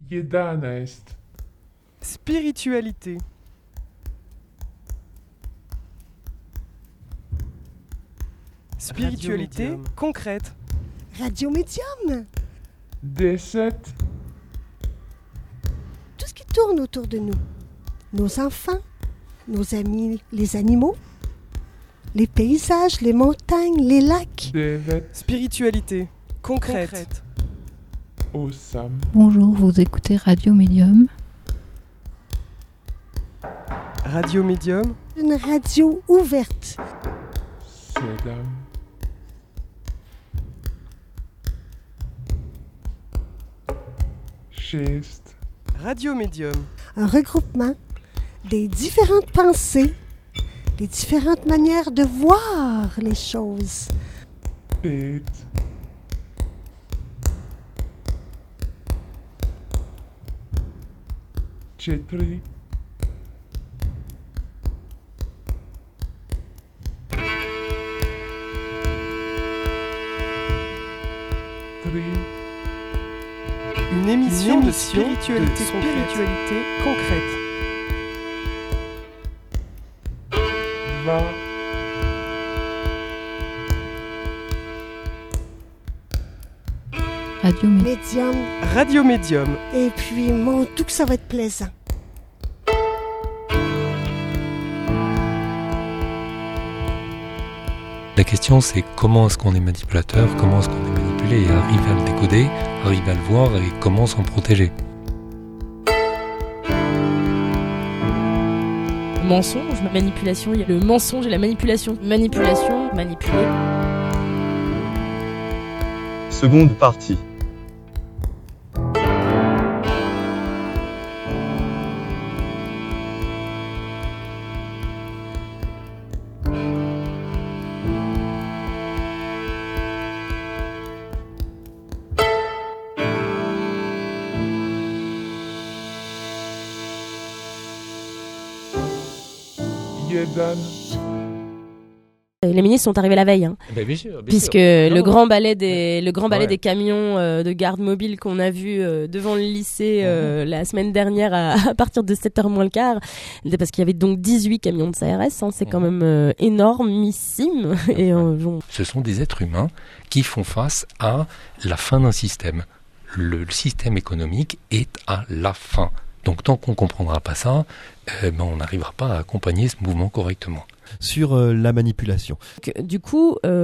Jedana est. Spiritualité. Spiritualité Radio-médium. concrète. Radio Médium. Deset. Tout ce qui tourne autour de nous. Nos enfants, nos amis, les animaux, les paysages, les montagnes, les lacs. Devet. Spiritualité concrète. Osam. Bonjour, vous écoutez Radio Médium. Radio Médium. Une radio ouverte. Sedam. Šest. Radio Médium. Un regroupement des différentes pensées, des différentes manières de voir les choses. Pet. Četiri. Tri. Une émission de spiritualité spiritualité concrète. Dva. Radio Médium. Médium. Radio Médium. Et puis, mon tout que ça va être plaisant. La question, c'est comment est-ce qu'on est manipulateur, comment est-ce qu'on est manipulé, et arriver à le décoder, arriver à le voir et comment s'en protéger. Mensonge, manipulation, il y a le mensonge et la manipulation. Manipulation, manipuler. Seconde partie. Jedan. Les ministres sont arrivés la veille, hein, Bien sûr, puisque le grand balai des camions de garde mobile qu'on a vu devant le lycée la semaine dernière à partir de 7h moins le quart, parce qu'il y avait donc 18 camions de CRS, hein, c'est quand même énormissime. Et Ce sont des êtres humains qui font face à la fin d'un système. Le système économique est à la fin. Donc tant qu'on ne comprendra pas ça, on n'arrivera pas à accompagner ce mouvement correctement. Sur la manipulation. Du coup, dans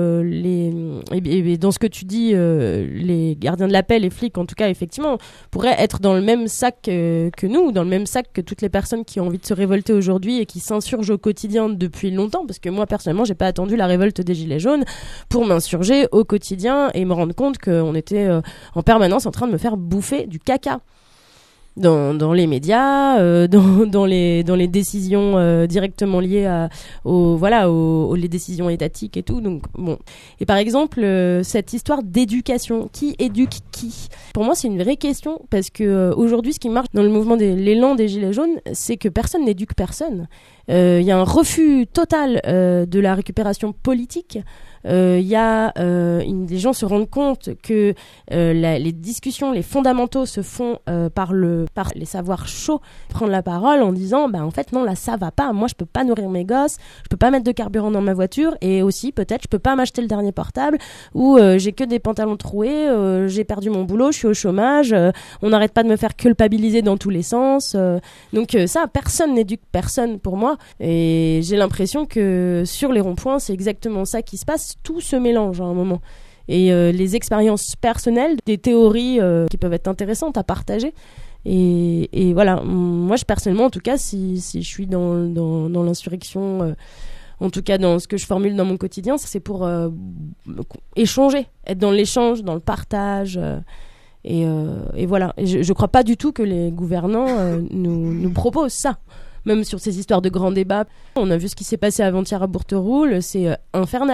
ce que tu dis, les gardiens de la paix, les flics, en tout cas, effectivement, pourraient être dans le même sac que nous, dans le même sac que toutes les personnes qui ont envie de se révolter aujourd'hui et qui s'insurgent au quotidien depuis longtemps. Parce que moi, personnellement, j'ai pas attendu la révolte des Gilets jaunes pour m'insurger au quotidien et me rendre compte qu'on était en permanence en train de me faire bouffer du caca. Dans les médias, dans les décisions directement liées aux les décisions étatiques et tout. Donc bon. Et par exemple, cette histoire d'éducation, qui éduque qui ? Pour moi, c'est une vraie question parce que aujourd'hui, ce qui marche dans le mouvement l'élan des Gilets jaunes, c'est que personne n'éduque personne. Il y a un refus total de la récupération politique. Les gens se rendent compte que les discussions, les fondamentaux se font par les savoirs chauds, prendre la parole en disant en fait non, là ça va pas, moi je peux pas nourrir mes gosses, je peux pas mettre de carburant dans ma voiture, et aussi peut-être je peux pas m'acheter le dernier portable, ou j'ai que des pantalons troués, j'ai perdu mon boulot, je suis au chômage, on n'arrête pas de me faire culpabiliser dans tous les sens, donc ça, personne n'éduque personne pour moi, et j'ai l'impression que sur les ronds-points c'est exactement ça qui se passe. Tout se mélange à un moment. Et les expériences personnelles, des théories qui peuvent être intéressantes à partager. Et voilà, moi personnellement, en tout cas, si je suis dans l'insurrection, en tout cas dans ce que je formule dans mon quotidien, c'est pour échanger, être dans l'échange, dans le partage. Et voilà. Et je crois pas du tout que les gouvernants nous proposent ça. Même sur ces histoires de grands débats, on a vu ce qui s'est passé avant-hier à Bourteroule, c'est infernal.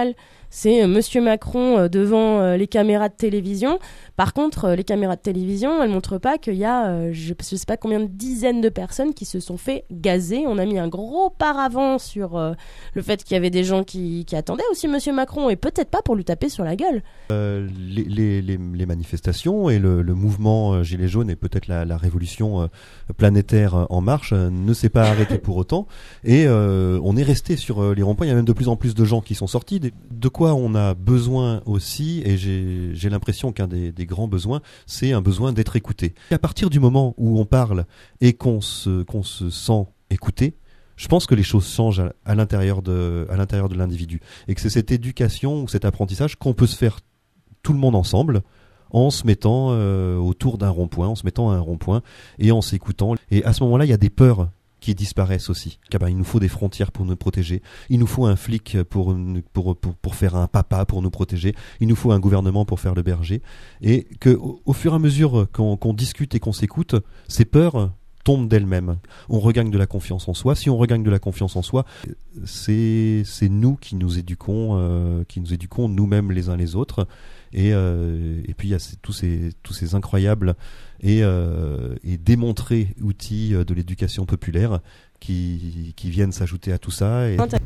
c'est Monsieur Macron devant les caméras de télévision. Par contre, les caméras de télévision, elles montrent pas qu'il y a, je sais pas combien de dizaines de personnes qui se sont fait gazer. On a mis un gros paravent sur le fait qu'il y avait des gens qui attendaient aussi Monsieur Macron, et peut-être pas pour lui taper sur la gueule. Les manifestations et le mouvement Gilets jaunes et peut-être la révolution planétaire en marche ne s'est pas arrêté pour autant, et on est resté sur les ronds-points. Il y a même de plus en plus de gens qui sont sortis. De quoi on a besoin aussi, et j'ai l'impression qu'un des grands besoins, c'est un besoin d'être écouté. À partir du moment où on parle et qu'on se sent écouté, je pense que les choses changent à l'intérieur de l'individu, et que c'est cette éducation ou cet apprentissage qu'on peut se faire tout le monde ensemble, en se mettant autour d'un rond-point, en se mettant à un rond-point et en s'écoutant. Et à ce moment-là, il y a des peurs qui disparaissent aussi. Il nous faut des frontières pour nous protéger. Il nous faut un flic pour faire un papa pour nous protéger. Il nous faut un gouvernement pour faire le berger. Et que au fur et à mesure qu'on discute et qu'on s'écoute, ces peurs tombent d'elles-mêmes. On regagne de la confiance en soi. Si on regagne de la confiance en soi, c'est nous qui nous éduquons nous-mêmes les uns les autres. Et puis il y a tous ces incroyables et démontrés outils de l'éducation populaire qui viennent s'ajouter à tout ça.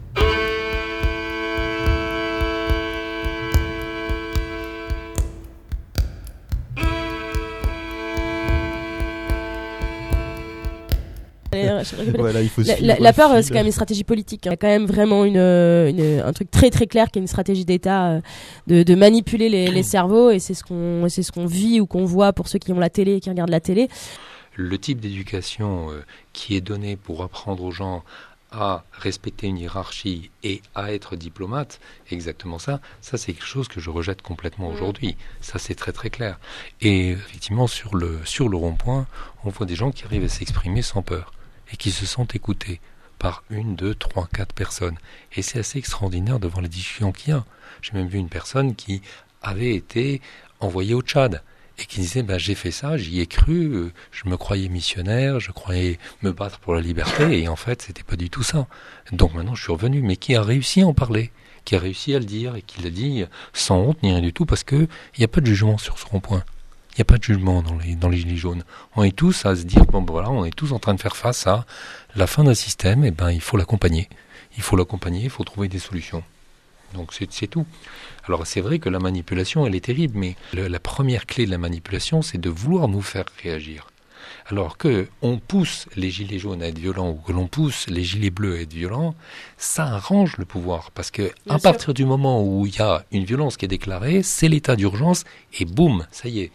Voilà, il faut la peur, c'est quand même une stratégie politique. Il y a quand même vraiment un truc très très clair qui est une stratégie d'État de manipuler les cerveaux, et c'est ce qu'on vit ou qu'on voit pour ceux qui ont la télé et qui regardent la télé. Le type d'éducation qui est donné pour apprendre aux gens à respecter une hiérarchie et à être diplomate, exactement ça c'est quelque chose que je rejette complètement aujourd'hui. Ça, c'est très très clair. Et effectivement, sur le rond-point, on voit des gens qui arrivent à s'exprimer sans peur et qui se sentent écoutés par 1, 2, 3, 4 personnes. Et c'est assez extraordinaire de voir les discussions qu'il y a. J'ai même vu une personne qui avait été envoyée au Tchad et qui disait j'ai fait ça, j'y ai cru, je me croyais missionnaire, je croyais me battre pour la liberté, et en fait c'était pas du tout ça. Donc maintenant je suis revenu, mais qui a réussi à en parler, qui a réussi à le dire, et qui l'a dit sans honte ni rien du tout, parce que il n'y a pas de jugement sur ce rond-point. Il n'y a pas de jugement dans les Gilets jaunes. On est tous à se dire, on est tous en train de faire face à la fin d'un système, et il faut l'accompagner. Il faut trouver des solutions. Donc c'est tout. Alors c'est vrai que la manipulation, elle est terrible, mais la première clé de la manipulation, c'est de vouloir nous faire réagir. Alors que on pousse les gilets jaunes à être violents, ou que l'on pousse les gilets bleus à être violents, ça arrange le pouvoir. Parce que à partir du moment où il y a une violence qui est déclarée, c'est l'état d'urgence, et boum, ça y est,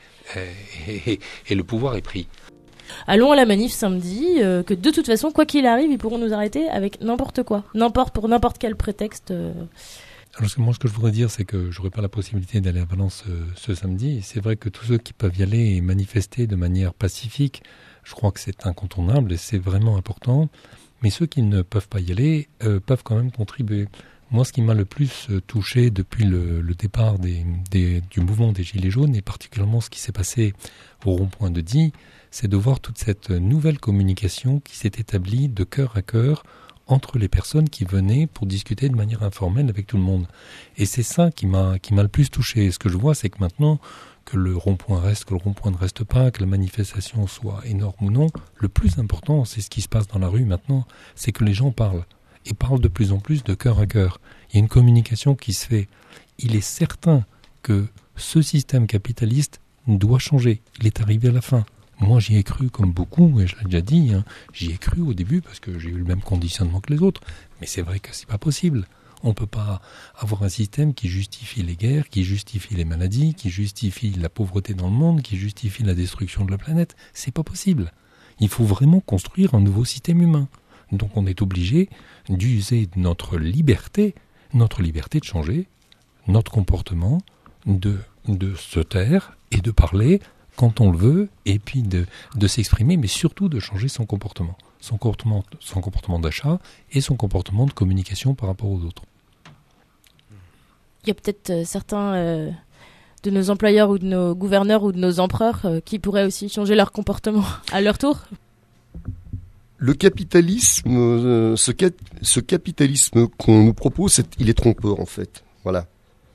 et le pouvoir est pris. Allons à la manif samedi, que de toute façon, quoi qu'il arrive, ils pourront nous arrêter avec n'importe quoi, pour n'importe quel prétexte. Alors moi, ce que je voudrais dire, c'est que j'aurai pas la possibilité d'aller à Valence ce samedi. C'est vrai que tous ceux qui peuvent y aller et manifester de manière pacifique, je crois que c'est incontournable et c'est vraiment important. Mais ceux qui ne peuvent pas y aller peuvent quand même contribuer. Moi, ce qui m'a le plus touché depuis le départ du mouvement des Gilets jaunes, et particulièrement ce qui s'est passé au rond-point de Die, c'est de voir toute cette nouvelle communication qui s'est établie de cœur à cœur entre les personnes qui venaient pour discuter de manière informelle avec tout le monde. Et c'est ça qui m'a le plus touché. Et ce que je vois, c'est que maintenant, que le rond-point reste, que le rond-point ne reste pas, que la manifestation soit énorme ou non, le plus important, c'est ce qui se passe dans la rue maintenant, c'est que les gens parlent. Et parlent de plus en plus de cœur à cœur. Il y a une communication qui se fait. Il est certain que ce système capitaliste doit changer. Il est arrivé à la fin. Moi, j'y ai cru comme beaucoup, et je l'ai déjà dit, j'y ai cru au début parce que j'ai eu le même conditionnement que les autres. Mais c'est vrai que c'est pas possible. On peut pas avoir un système qui justifie les guerres, qui justifie les maladies, qui justifie la pauvreté dans le monde, qui justifie la destruction de la planète. C'est pas possible. Il faut vraiment construire un nouveau système humain. Donc on est obligé d'user de notre liberté de changer, notre comportement, de se taire et de parler quand on le veut, et puis de s'exprimer, mais surtout de changer son comportement d'achat et son comportement de communication par rapport aux autres. Il y a peut-être certains de nos employeurs ou de nos gouverneurs ou de nos empereurs qui pourraient aussi changer leur comportement à leur tour. Le capitalisme, ce capitalisme qu'on nous propose, il est trompeur en fait. Voilà.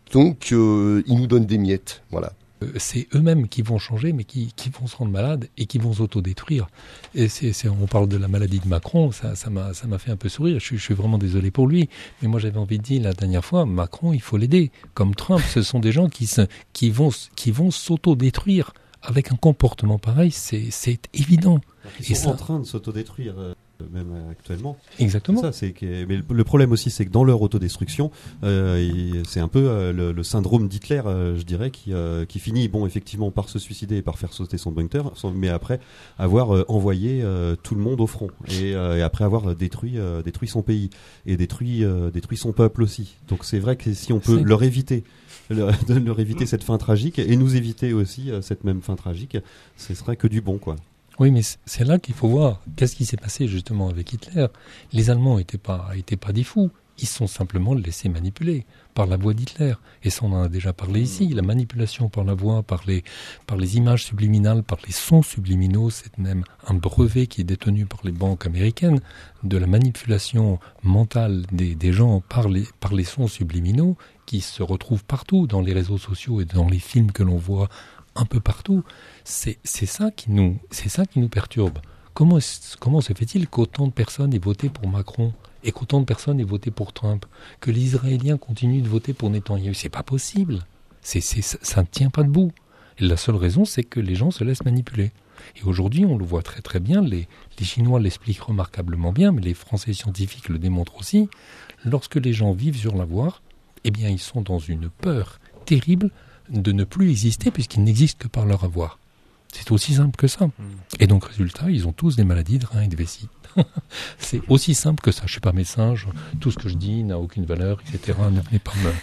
Donc, ils nous donnent des miettes, voilà. C'est eux-mêmes qui vont changer, mais qui vont se rendre malades et qui vont s'autodétruire. Et on parle de la maladie de Macron, ça m'a fait un peu sourire. Je suis vraiment désolé pour lui, mais moi j'avais envie de dire la dernière fois, Macron, il faut l'aider. Comme Trump, ce sont des gens qui vont s'autodétruire avec un comportement pareil. C'est évident. Ils sont en train de s'autodétruire. Même actuellement. Exactement. Mais le problème aussi, c'est que dans leur autodestruction, c'est un peu le syndrome d'Hitler, je dirais, qui finit, effectivement, par se suicider et par faire sauter son bunker, mais après avoir envoyé tout le monde au front et après avoir détruit son pays et détruit son peuple aussi. Donc c'est vrai que si on peut leur éviter cette fin tragique et nous éviter aussi cette même fin tragique, ce serait que du bon, quoi. Oui, mais c'est là qu'il faut voir qu'est-ce qui s'est passé justement avec Hitler. Les Allemands étaient pas des fous. Ils se sont simplement laissés manipuler par la voix d'Hitler. Et ça, on en a déjà parlé ici. La manipulation par la voix, par les images subliminales, par les sons subliminaux, c'est même un brevet qui est détenu par les banques américaines de la manipulation mentale des gens par les sons subliminaux qui se retrouvent partout dans les réseaux sociaux et dans les films que l'on voit un peu partout. C'est ça qui nous perturbe. Comment se fait-il qu'autant de personnes aient voté pour Macron et qu'autant de personnes aient voté pour Trump, que les Israéliens continuent de voter pour Netanyahou? C'est pas possible. Ça ne tient pas debout. Et la seule raison, c'est que les gens se laissent manipuler. Et aujourd'hui, on le voit très très bien, les Chinois l'expliquent remarquablement bien, mais les Français scientifiques le démontrent aussi. Lorsque les gens vivent sur la voie, eh bien, ils sont dans une peur terrible de ne plus exister puisqu'ils n'existent que par leur avoir. C'est aussi simple que ça. Et donc, résultat, ils ont tous des maladies de reins et de vessie. C'est aussi simple que ça. Je ne suis pas médecin, tout ce que je dis n'a aucune valeur, etc. Ne venez pas me...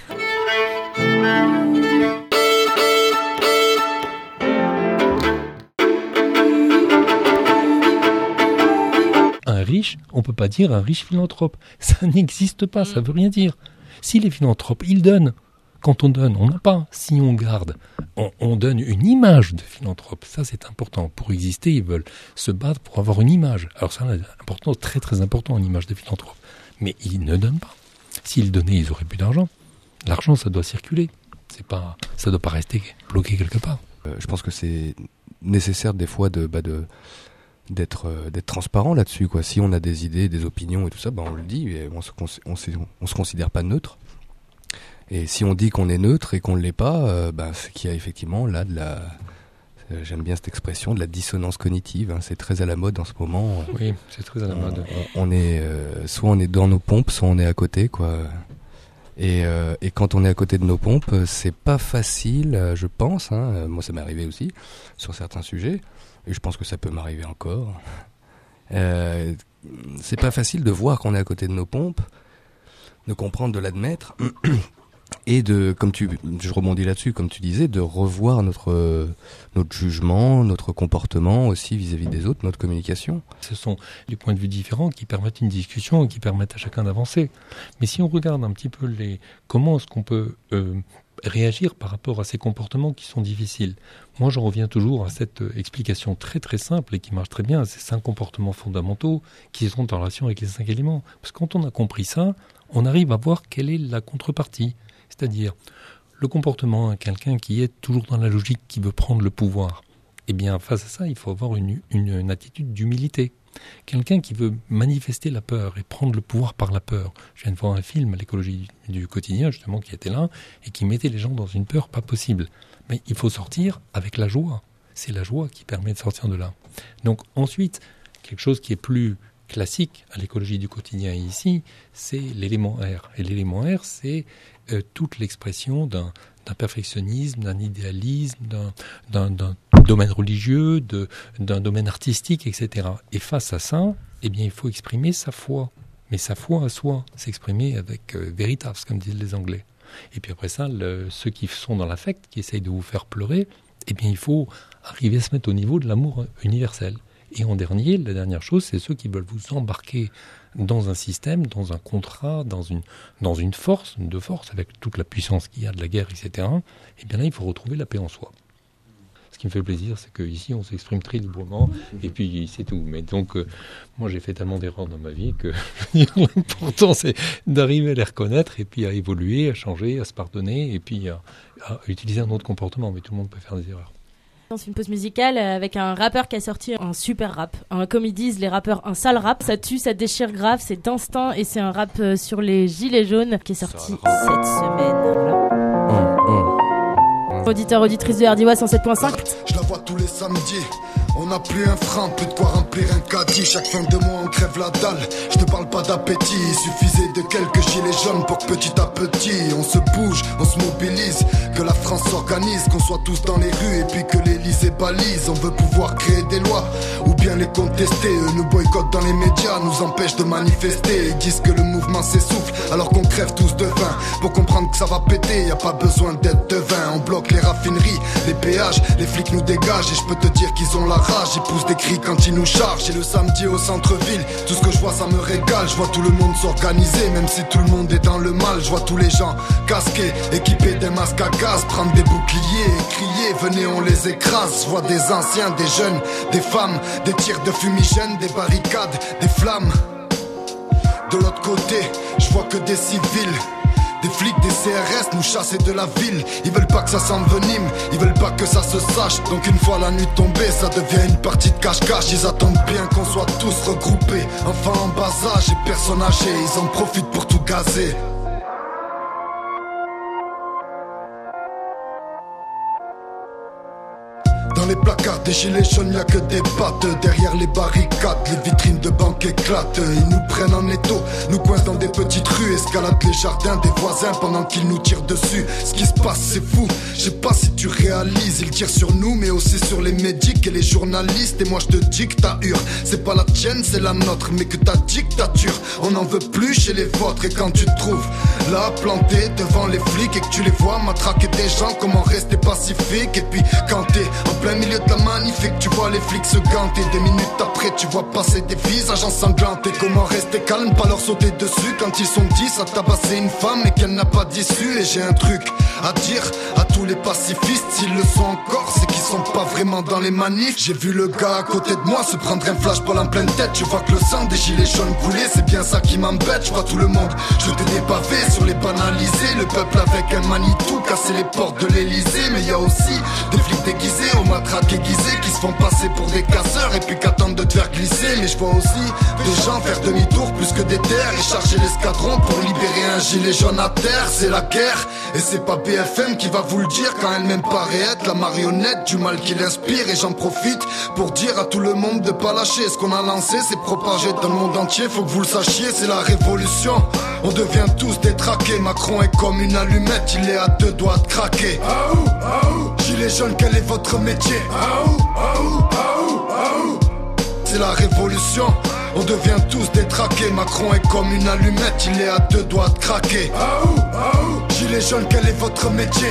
Un riche, on ne peut pas dire un riche philanthrope. Ça n'existe pas, ça ne veut rien dire. Si les philanthropes, ils donnent. Quand on donne, on n'a pas. Si on garde, on donne une image de philanthrope. Ça, c'est important. Pour exister, ils veulent se battre pour avoir une image. Alors ça, c'est important, très très important, une image de philanthrope. Mais ils ne donnent pas. S'ils donnaient, ils auraient plus d'argent. L'argent, ça doit circuler. Ça ne doit pas rester bloqué quelque part. Je pense que c'est nécessaire des fois d'être transparent là-dessus, quoi. Si on a des idées, des opinions et tout ça, on le dit. Et on se considère pas neutre. Et si on dit qu'on est neutre et qu'on ne l'est pas, c'est qu'il y a effectivement là j'aime bien cette expression, de la dissonance cognitive. C'est très à la mode en ce moment. Oui, c'est très à la mode. On est soit on est dans nos pompes, soit on est à côté, quoi. Et quand on est à côté de nos pompes, c'est pas facile, je pense. Moi, ça m'est arrivé aussi sur certains sujets, et je pense que ça peut m'arriver encore. C'est pas facile de voir qu'on est à côté de nos pompes, de comprendre, de l'admettre. Et je rebondis là-dessus, comme tu disais, de revoir notre jugement, notre comportement aussi vis-à-vis des autres, notre communication. Ce sont les points de vue différents qui permettent une discussion et qui permettent à chacun d'avancer. Mais si on regarde un petit peu comment est-ce qu'on peut réagir par rapport à ces comportements qui sont difficiles. Moi, j'en reviens toujours à cette explication très très simple et qui marche très bien, ces 5 comportements fondamentaux qui sont en relation avec les 5 éléments. Parce que quand on a compris ça, on arrive à voir quelle est la contrepartie. C'est-à-dire, le comportement, quelqu'un qui est toujours dans la logique, qui veut prendre le pouvoir, eh bien, face à ça, il faut avoir une attitude d'humilité. Quelqu'un qui veut manifester la peur et prendre le pouvoir par la peur. Je viens de voir un film, l'écologie du quotidien, justement, qui était là, et qui mettait les gens dans une peur pas possible. Mais il faut sortir avec la joie. C'est la joie qui permet de sortir de là. Donc, ensuite, quelque chose qui est plus classique à l'écologie du quotidien ici, c'est l'élément R. Et l'élément R, c'est toute l'expression d'un perfectionnisme, d'un idéalisme, d'un domaine religieux, d'un domaine artistique, etc. Et face à ça, eh bien, il faut exprimer sa foi. Mais sa foi à soi, s'exprimer avec veritas, comme disent les Anglais. Et puis après ça, ceux qui sont dans l'affect, qui essayent de vous faire pleurer, eh bien, il faut arriver à se mettre au niveau de l'amour universel. Et en dernier, la dernière chose, c'est ceux qui veulent vous embarquer dans un système, dans un contrat, dans une force, avec toute la puissance qu'il y a de la guerre, etc. Et bien là, il faut retrouver la paix en soi. Ce qui me fait plaisir, c'est qu'ici, on s'exprime très librement, et puis c'est tout. Mais donc, moi, j'ai fait tellement d'erreurs dans ma vie que l'important, c'est d'arriver à les reconnaître, et puis à évoluer, à changer, à se pardonner, et puis à utiliser un autre comportement. Mais tout le monde peut faire des erreurs. C'est une pause musicale avec un rappeur qui a sorti un super rap. Comme ils disent les rappeurs, un sale rap. Ça tue, ça déchire grave, c'est d'instinct et c'est un rap sur les gilets jaunes qui est sorti cette semaine. Voilà. Auditeur, auditrice de RDY 107.5. Je la vois tous les samedis. On n'a plus un franc, plus de quoi remplir un caddie. Chaque fin de mois on crève la dalle. Je te parle pas d'appétit, il suffisait de quelques gilets jaunes pour que petit à petit on se bouge, on se mobilise. Que la France s'organise, qu'on soit tous dans les rues et puis que l'Élysée balise. On veut pouvoir créer des lois ou bien les contester. Eux nous boycottent dans les médias, nous empêchent de manifester. Ils disent que le mouvement s'essouffle alors qu'on crève tous de faim. Pour comprendre que ça va péter, y a pas besoin d'être devin. On bloque les raffineries, les péages, les flics nous dégagent. Et je peux te dire qu'ils ont la rage, ils poussent des cris quand ils nous chargent. Et le samedi au centre-ville, tout ce que je vois ça me régale. Je vois tout le monde s'organiser, même si tout le monde est dans le mal. Je vois tous les gens casqués, équipés d'un masque à gaz, prendre des boucliers et crier, venez on les écrase. Je vois des anciens, des jeunes, des femmes, des tirs de fumigène, des barricades, des flammes. De l'autre côté, je vois que des civils, des flics, des CRS nous chasser de la ville. Ils veulent pas que ça s'envenime, ils veulent pas que ça se sache. Donc une fois la nuit tombée, ça devient une partie de cache-cache. Ils attendent bien qu'on soit tous regroupés, enfants en bas âge et personnes âgées. Ils en profitent pour tout gazer. Dans les placards des gilets jaunes, y'a que des pattes. Derrière les barricades, les vitrines de banques éclatent. Ils nous prennent en étau, nous coincent dans des petites rues, escaladent les jardins des voisins pendant qu'ils nous tirent dessus. Ce qui se passe c'est fou, je sais pas si tu réalises. Ils tirent sur nous mais aussi sur les médics et les journalistes. Et moi je te dis que ta hure, c'est pas la tienne, c'est la nôtre. Mais que ta dictature, on n'en veut plus chez les vôtres. Et quand tu te trouves là planté devant les flics et que tu les vois matraquer des gens, comment rester pacifique? Et puis quand t'es en plein milieu de la manif et que tu vois les flics se ganter, des minutes après tu vois passer des visages ensanglantés. Comment rester calme, pas leur sauter dessus quand ils sont 10 à tabasser une femme et qu'elle n'a pas d'issue. Et j'ai un truc à dire à tous les pacifistes, s'ils le sont encore, c'est qu'ils sont pas vraiment dans les manifs. J'ai vu le gars à côté de moi se prendre un flashball en pleine tête. Je vois que le sang des gilets jaunes coulait, c'est bien ça qui m'embête. Je vois tout le monde jeter des pavés sur les banalisés, le peuple avec un Manitou casser les portes de l'Elysée. Mais y a aussi des flics déguisés aux matraques aiguisées qui se font passer pour des casseurs et puis qu'attendent de te faire glisser. Mais je vois aussi des gens faire demi-tour plus que des terres et charger l'escadron pour libérer un gilet jaune à terre. C'est la guerre et c'est pas BFM qui va vous le dire quand elle-même paraît être la marionnette du mal qui l'inspire. Et j'en profite pour dire à tout le monde de pas lâcher. Ce qu'on a lancé c'est propagé dans le monde entier, faut que vous le sachiez, c'est la révolution. On devient tous détraqués, Macron est comme une allumette, il est à deux doigts de craquer. Gilet jaune, quel est votre métier? C'est la révolution. On devient tous détraqués, Macron est comme une allumette, il est à deux doigts de craquer. Gilet jaune, quel est votre métier?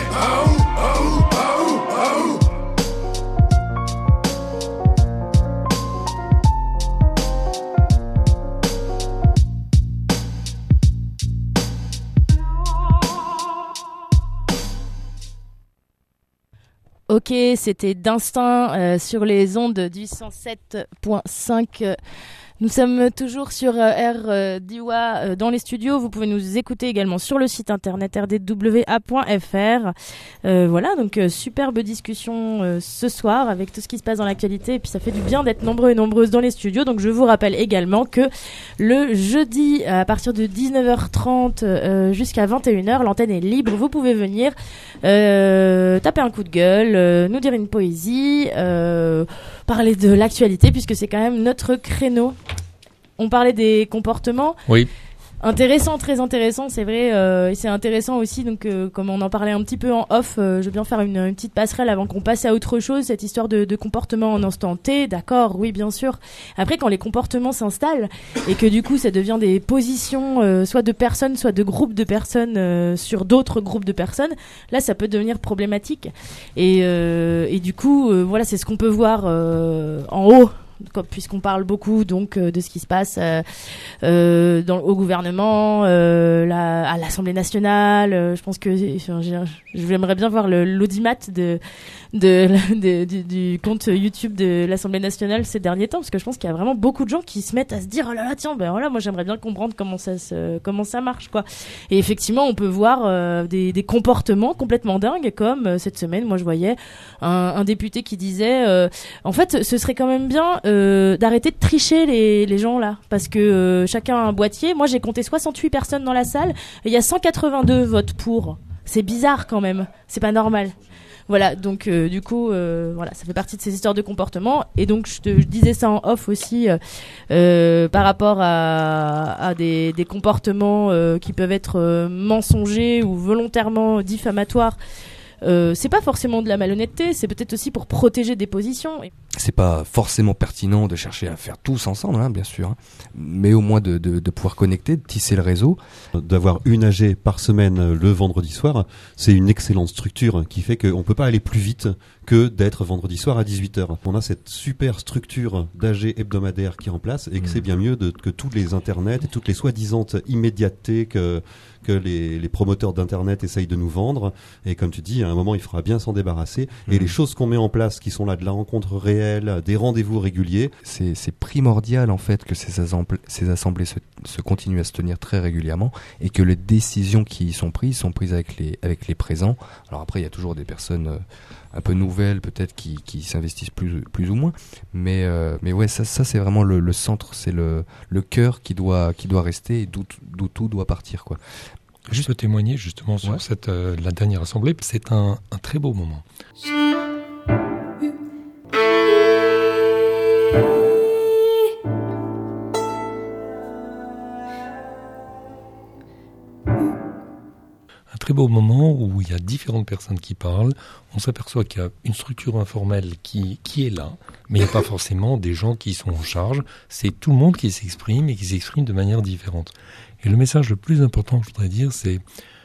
Ok, c'était d'Instinct sur les ondes du 107.5. Nous sommes toujours sur RDY dans les studios. Vous pouvez nous écouter également sur le site internet rdwa.fr. Voilà, donc superbe discussion ce soir avec tout ce qui se passe dans l'actualité. Et puis ça fait du bien d'être nombreux et nombreuses dans les studios. Donc je vous rappelle également que le jeudi à partir de 19h30 jusqu'à 21h, l'antenne est libre. Vous pouvez venir taper un coup de gueule, nous dire une poésie, parler de l'actualité puisque c'est quand même notre créneau. On parlait des comportements. Oui. Intéressant, très intéressant, c'est vrai. Et c'est intéressant aussi, donc comme on en parlait un petit peu en off, je veux bien faire une petite passerelle avant qu'on passe à autre chose. Cette histoire de comportement en instant T, d'accord, oui, bien sûr. Après, quand les comportements s'installent et que du coup, ça devient des positions, soit de personnes, soit de groupes de personnes sur d'autres groupes de personnes, là, ça peut devenir problématique. Et du coup, voilà, c'est ce qu'on peut voir en haut puisqu'on parle beaucoup donc de ce qui se passe au gouvernement, à l'Assemblée nationale. Je pense que j'aimerais bien voir l'audimat du compte YouTube de l'Assemblée nationale ces derniers temps, parce que je pense qu'il y a vraiment beaucoup de gens qui se mettent à se dire oh là là, tiens, ben voilà, moi j'aimerais bien comprendre comment ça marche, quoi. Et effectivement, on peut voir des comportements complètement dingues, comme cette semaine, moi je voyais un député qui disait en fait, ce serait quand même bien d'arrêter de tricher les gens là, parce que chacun a un boîtier. Moi j'ai compté 68 personnes dans la salle et il y a 182 votes pour. C'est bizarre quand même, c'est pas normal. Voilà, donc du coup, voilà, ça fait partie de ces histoires de comportement. Et donc, je disais ça en off aussi, par rapport à des comportements qui peuvent être mensongers ou volontairement diffamatoires. C'est pas forcément de la malhonnêteté, c'est peut-être aussi pour protéger des positions. C'est pas forcément pertinent de chercher à faire tous ensemble, hein, bien sûr, hein, mais au moins de pouvoir connecter, de tisser le réseau. D'avoir une AG par semaine le vendredi soir, c'est une excellente structure qui fait qu'on peut pas aller plus vite que d'être vendredi soir à 18h. On a cette super structure d'AG hebdomadaire qui est en place et que c'est bien mieux que tous les internets et toutes les soi-disant immédiatetés que les promoteurs d'internet essayent de nous vendre. Et comme tu dis, à un moment il faudra bien s'en débarrasser. Et les choses qu'on met en place qui sont là, de la rencontre réelle, des rendez-vous réguliers, c'est primordial en fait que ces assemblées se continuent à se tenir très régulièrement et que les décisions qui sont prises avec les présents. Alors après il y a toujours des personnes un peu nouvelles peut-être qui s'investissent plus ou moins, mais ouais, ça c'est vraiment le centre, c'est le cœur qui doit rester et d'où tout doit partir, quoi. Juste témoigner justement sur la dernière assemblée, c'est un très beau moment. Un très beau moment où il y a différentes personnes qui parlent. On s'aperçoit qu'il y a une structure informelle qui est là, mais il n'y a pas forcément des gens qui sont en charge. C'est tout le monde qui s'exprime et qui s'exprime de manière différente. Et le message le plus important que je voudrais dire, c'est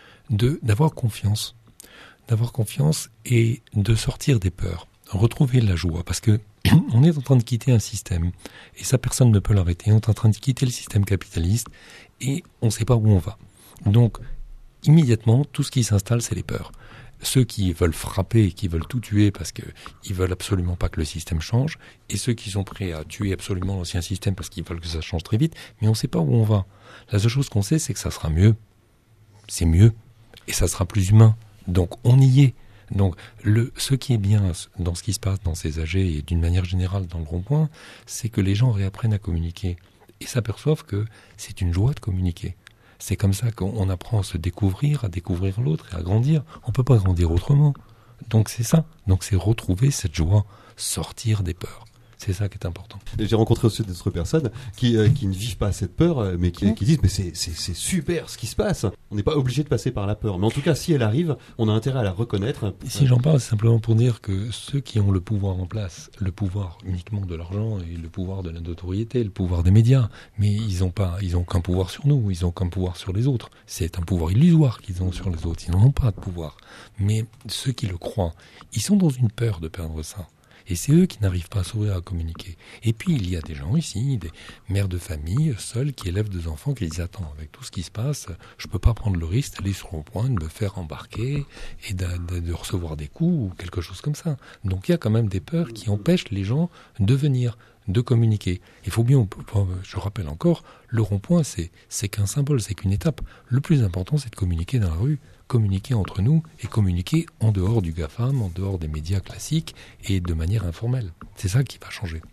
d'avoir confiance. D'avoir confiance et de sortir des peurs. Retrouver la joie. Parce que on est en train de quitter un système. Et ça, personne ne peut l'arrêter. On est en train de quitter le système capitaliste. Et on ne sait pas où on va. Donc, immédiatement, tout ce qui s'installe, c'est les peurs. Ceux qui veulent frapper, qui veulent tout tuer parce qu'ils veulent absolument pas que le système change. Et ceux qui sont prêts à tuer absolument l'ancien système parce qu'ils veulent que ça change très vite. Mais on ne sait pas où on va. La seule chose qu'on sait, c'est que ça sera mieux. C'est mieux. Et ça sera plus humain. Donc, on y est. Donc, ce qui est bien dans ce qui se passe dans ces AG et d'une manière générale dans le rond-point, c'est que les gens réapprennent à communiquer et s'aperçoivent que c'est une joie de communiquer. C'est comme ça qu'on apprend à se découvrir, à découvrir l'autre et à grandir. On ne peut pas grandir autrement. Donc c'est ça. Donc c'est retrouver cette joie, sortir des peurs. C'est ça qui est important. Et j'ai rencontré aussi d'autres personnes qui ne vivent pas cette peur, mais qui disent mais c'est super ce qui se passe. On n'est pas obligé de passer par la peur. Mais en tout cas, si elle arrive, on a intérêt à la reconnaître. Si j'en parle, c'est simplement pour dire que ceux qui ont le pouvoir en place, le pouvoir uniquement de l'argent et le pouvoir de la notoriété, le pouvoir des médias, mais ils n'ont qu'un pouvoir sur nous, ils n'ont qu'un pouvoir sur les autres. C'est un pouvoir illusoire qu'ils ont sur les autres. Ils n'en ont pas de pouvoir. Mais ceux qui le croient, ils sont dans une peur de perdre ça. Et c'est eux qui n'arrivent pas à s'ouvrir à communiquer. Et puis, il y a des gens ici, des mères de famille, seules, qui élèvent des enfants, qui disent « Attends, avec tout ce qui se passe, je ne peux pas prendre le risque d'aller sur le point, de me faire embarquer et de recevoir des coups ou quelque chose comme ça. » Donc, il y a quand même des peurs qui empêchent les gens de venir, de communiquer. Il faut bien, je rappelle encore, le rond-point, c'est qu'un symbole, c'est qu'une étape. Le plus important, c'est de communiquer dans la rue, communiquer entre nous et communiquer en dehors du GAFAM, en dehors des médias classiques et de manière informelle. C'est ça qui va changer.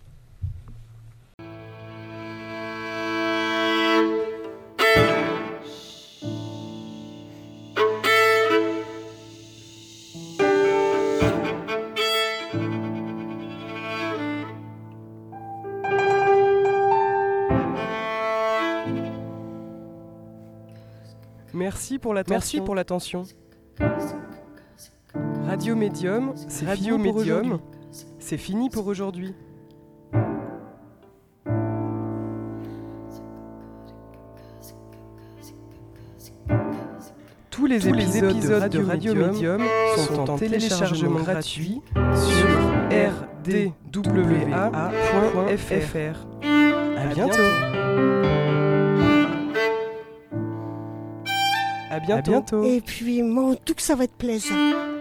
Merci pour l'attention. Radio Médium, c'est fini pour aujourd'hui. Tous les épisodes de Radio Médium sont en téléchargement gratuit sur À bientôt. À bientôt. Et puis, mon tout que ça va être plaisant.